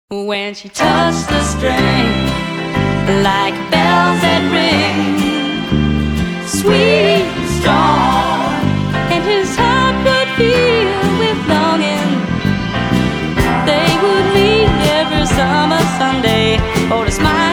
When she touched the string, like bells that ring, sweet, strong, and his heart would feel with longing. They would meet every summer Sunday for to smile